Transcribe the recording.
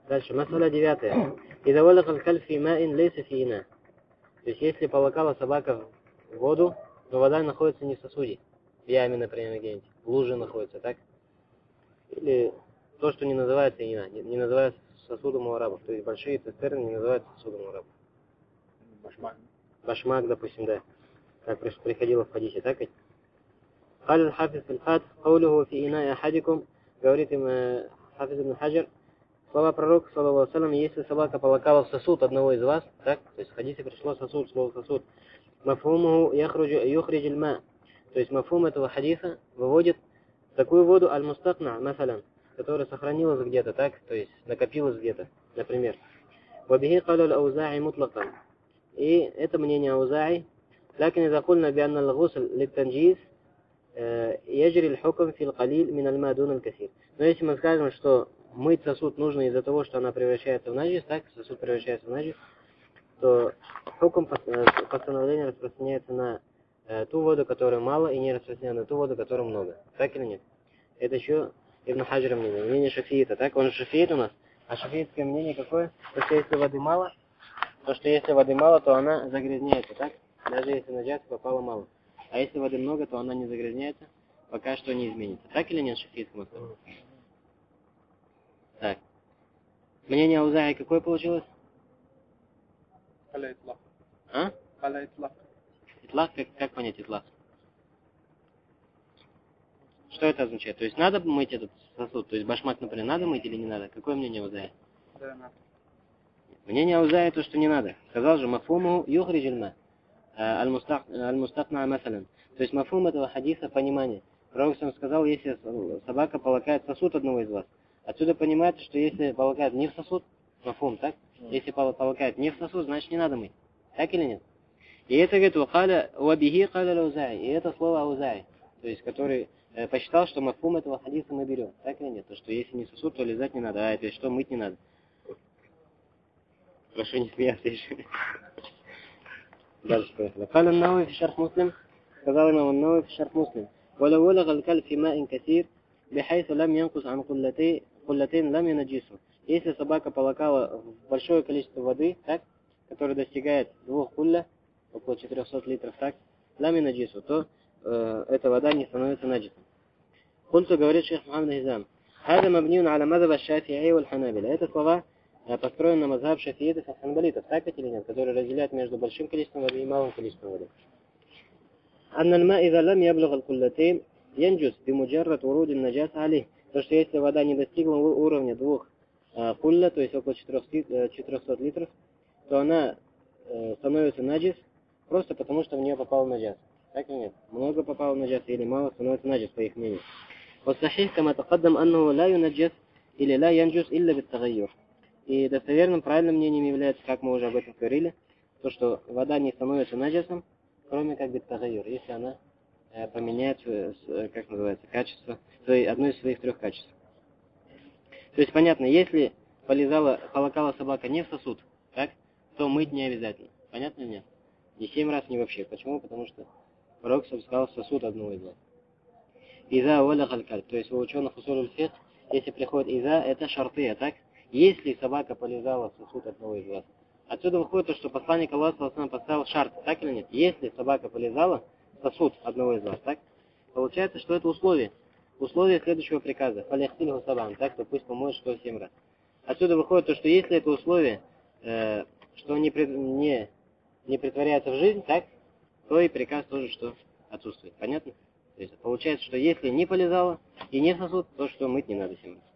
Дальше, мас'аля 9. Иза валакал кальб фи маин лейса фи ина. То есть, если полакала собака в воду, но вода находится не в сосуде, в яме, например, где-нибудь, в луже находится, так? Или то, что не называется ина, не называется сосудом у арабов. То есть, большие цистерны не называются сосудом у арабов. Башмак, допустим, да. Как приходило в хадисе, так ведь? قال الحافظ في الفاتح قوله في إناء أحدكم, говорит им Хафиз ибн Хаджар, слова пророка, саллаллаху алейхи ва саллям, если собака полакала в сосуд одного из вас, так, то есть в хадисе пришло сосуд, слово сосуд, мафхумуху юхриджу аль-ма, то есть мафхум этого хадиса выводит такую воду аль-мустакна, мафалян, которая сохранилась где-то, так, то есть накопилась где-то, например. Вабихи каля аль-ауза'i мутлакан. И это мнение Ауза'i, لكن إذا قلنا بأن الغسل للتنجيس يجري الحكم في القليل من الماء دون الكثير. Но если мы скажем, что мыть сосуд нужно из-за того, что она превращается в наджис, так, сосуд превращается в наджис, то хукм постановления распространяется на ту воду, которая мало, и не распространяется на ту воду, которая много. Так или нет? Это еще Ибн Хаджара мнение шафиита, так? Он же шафиит у нас. А шафиитское мнение какое? То, что если воды мало, то она загрязняется, так? Даже если наджас попало мало. А если воды много, то она не загрязняется, пока что не изменится. Так или нет, шафиитскому мастеру? Так. Мнение Ауза'i какое получилось? А? Итлах, как понять итлах? Что это означает? То есть надо мыть этот сосуд? То есть башмак, например, надо мыть или не надо? Какое мнение Ауза'i? Да, надо. Мнение Ауза'i то, что не надо. Сказал же, мафуму юхриджильма. Аль-мустакна масалян. То есть мафум этого хадиса понимание. Пророк сам сказал, если собака полакает сосуд одного из вас. Отсюда понимается, что если полакает не в сосуд, мафум, так? Если полакает не в сосуд, значит не надо мыть. Так или нет? И это говорит, вабихи каля Ауза'i. И это слово Ауза'i. То есть, который посчитал, что мафум этого хадиса мы берем. Так или нет? То, что если не сосуд, то лизать не надо. А это что, мыть не надо. Прошу не смеяться еще. Дальше поехали. قال النووي في شرح مسلم, сказал имам النووي في شرح مسلم, ولو ولغ الكلب في ماء كثير بحيث لم ينقص عن قلتين لم ينجسه. Если собака полакала в большое количество воды, так, которое достигает 2 кулля, около 400 литров, так, лам янаджису, то эта вода не становится наджисом. Культу говорит шейх Мухаммад Хизам, هذا مبني على مذهب الشافعي والحنابلة. Это слова построен на мазхаб шафиитов и ханбалитов, так или нет, которые разделяют между большим количеством воды и малым количеством воды. أن الماء إذا لم يبلغ القلتين ينجس بمجرد ورود النجاسة عليه. То, что если вода не достигла уровня 2 кулля, то есть около 400 литров, то она становится наджис просто потому, что в нее попал наджас. Так или нет? Много попало наджас или мало, становится наджис, по их мнению. والصحيح كما تقدم أنه لا ينجس или لا ينجس إلا بالتغير. И достоверным, правильным мнением является, как мы уже об этом говорили, то, что вода не становится наджасом, кроме как бит-тагайюр, если она поменяет, как называется, качество, одно из своих 3 качеств. То есть, понятно, если полакала собака не в сосуд, так, то мыть не обязательно. Понятно или нет? Не 7 раз, не вообще. Почему? Потому что пророк сказал сосуд одного из вас. Иза валахаль кальб. То есть у ученых усуль фикх, если приходит иза, это шарты, так? Если собака полизала в сосуд одного из вас. Отсюда выходит то, что посланник Аллаха поставил шарт, так или нет? Если собака полизала в сосуд одного из вас, так? Получается, что это условие. Условие следующего приказа. Фаляхтильху сабан, так, то пусть помоешь 107 раз. Отсюда выходит то, что если это условие, что не притворяется в жизнь, так, то и приказ тоже что отсутствует. Понятно? То есть получается, что если не полизала и не в сосуд, то что мыть не надо 7 раз.